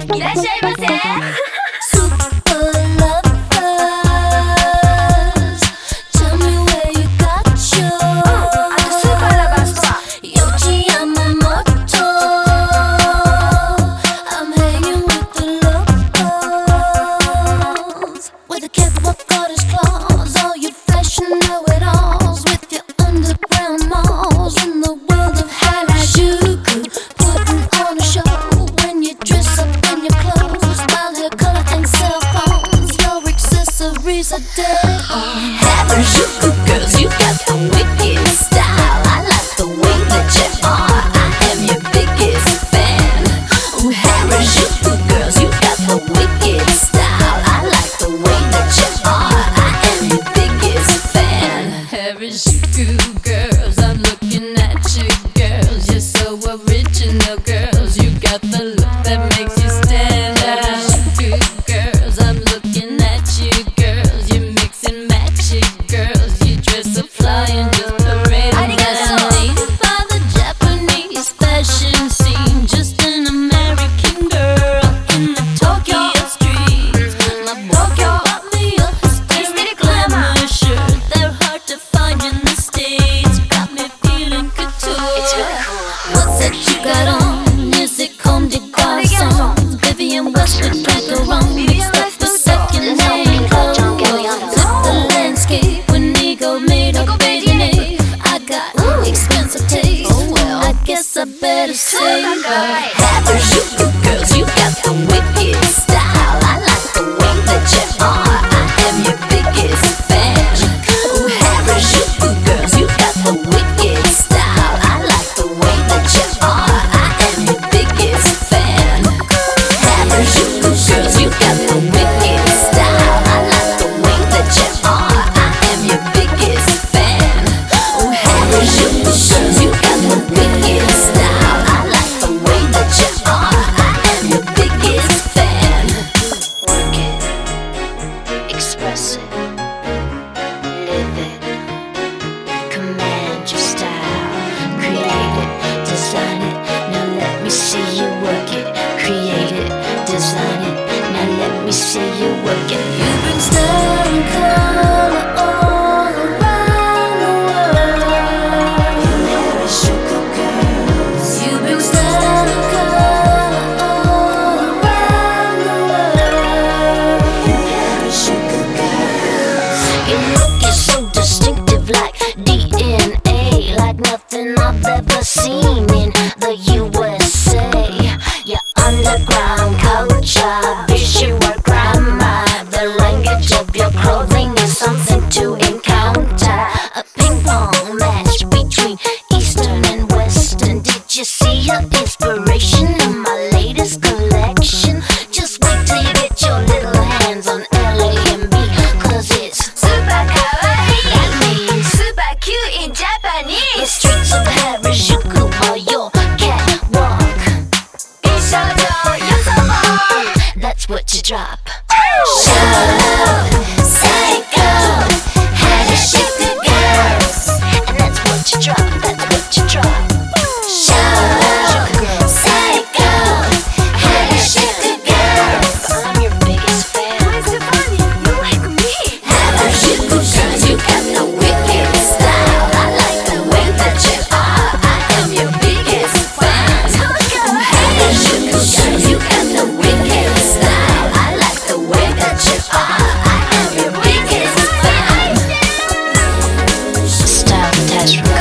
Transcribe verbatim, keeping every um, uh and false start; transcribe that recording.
いらっしゃいませ。 Harajuku girls, you got the wicked style. I like the way that you are. I am your biggest fan. Ooh, Harajuku girls, you got the wicked style. I like the way that you are. I am your biggest fan. Harajuku girls, I'm looking at you girls. You're so original girls. You got the look that makes you stand. Harajuku girls, I'm looking at you girls. You mix and match it, girls. You dress so fly and just parade. Fascinated by the Japanese fashion scene. Just an American girl in the Tokyo streets. My boyfriend bought me a hysteric glamour shirt. They're hard to find in the States. Got me feeling good too. It's really cool. What's that you got on? Is it Comme des Garçons? Vivienne Westwood drank her wrong. Mixed up the second hand clothes. Flip the landscape when ego made a baby name. I got expensive taste. Oh well, I guess I better say Harajuku girls, you got the wicked style. I like the way that you are. I am your biggest fan. Ooh, Harajuku girls, you got the wicked style. I like the way that you are. I am your biggest fan. Harajuku girls, you got the wicked style. I like the way that you are. I am your biggest fan. Ooh, Harajuku girls, you got the wicked style. I like the way that you are. I am your biggest fan. Work it, express it, live it, command your style, create it, design it, now let me see you work it, create it, design it, now let me see you work it. You bring style and color all around the world. Harajuku girls, You bring style and color all around the world. Harajuku girls. Your look is so distinctive, like D N A, like nothing I've ever seen in the U S A. Your underground culture, visual grammar, the language of your clothing is something to encounter. A ping pong match between Eastern and Western. Did you see your inspiration in my latest collection? Just wait till you get your little hands on L A M B, cause it's super kawaii. That means super cute in Japanese. The streets of Harajuku are your catwalk. That's what you drop. Show love, psycho, Harajuku girls. And that's what you drop, that's what you drop. Show love, psycho, Harajuku girls. I'm your biggest fan. Why is it funny? You like me. Harajuku girls, you got the wicked style. I like the way that you are. I am your biggest fan. Harajuku girls, you got the wicked style. I like the way that you are. I am your biggest fan. Style attached from